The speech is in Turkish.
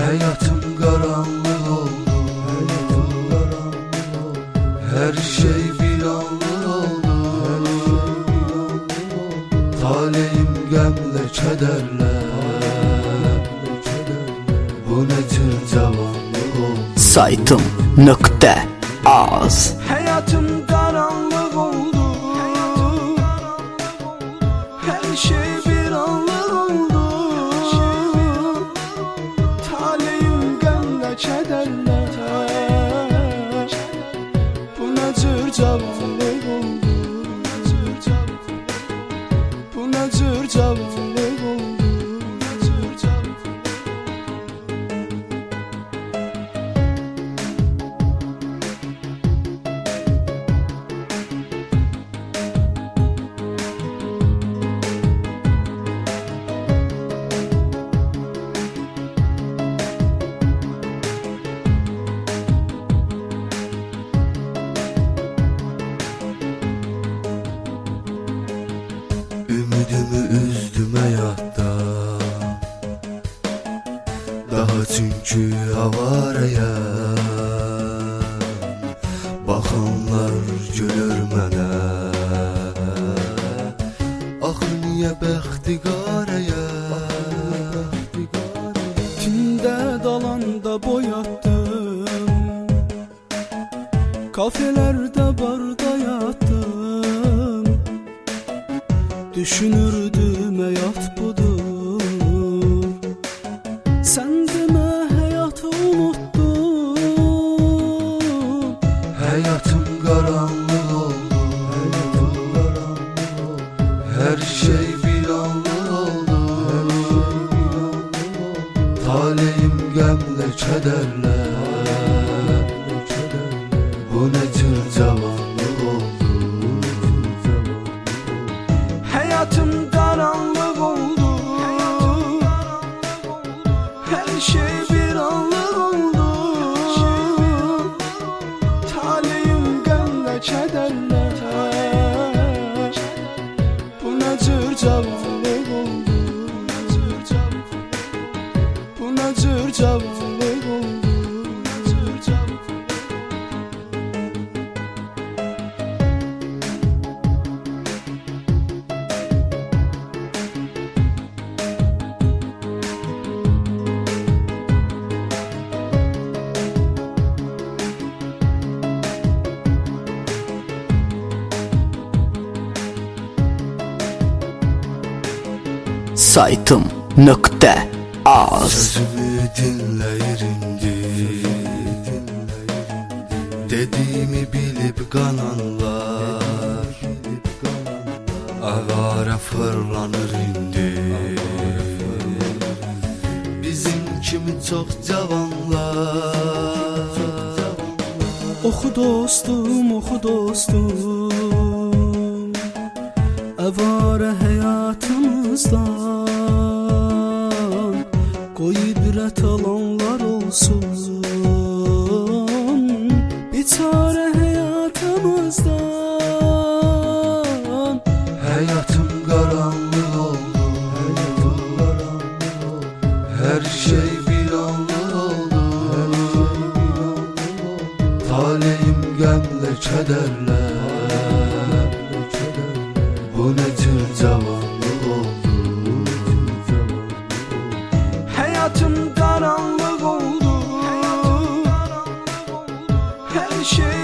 Hayatım karanlık oldu, her şey bir anlık oldu. Talihim gemle kederle, bu ne tür cavanlık oldu. Saytım.az Hayatım karanlık oldu, her şey bir anlık oldu. Talihim gemle kederle, bu ne tür cavanlık oldu. Bu ne tür cavanlık oldu. Ümidimi üzdüm hayatta, daha çünkü avarayam. Baxanlar gülür mənə, axı niyə bəxti qarayam. Tündə dalanda boyatdım, kafelerde barda yattım. Düşünürdüm hayat budur, sen deme hayatı unuttum. Hayatım karanlık oldu, her şey bir anlık oldu. Talihim gemle kederle, bu ne tür cavanlık oldu. Hayatım karanlık oldu, her şey bir anlık oldu. Talihim gemle kederle, bu ne tür cavanlık oldu. Bu ne tür cavanlık oldu. Saytım.az Sözümü dinleyir indi, dediğimi bilip kananlar avara fırlanır indi. Bizim kimi çok cavanlar, oxu dostum, oxu dostum, avara hayatımızdan koy ibret alanlar olsun. Biçare hayatımızdan. Hayatım karanlık oldu, her şey bir anlık oldu. Talihim gemle kederle, bu ne tür cavanlık oldu. Hayatım karanlık oldu, her şey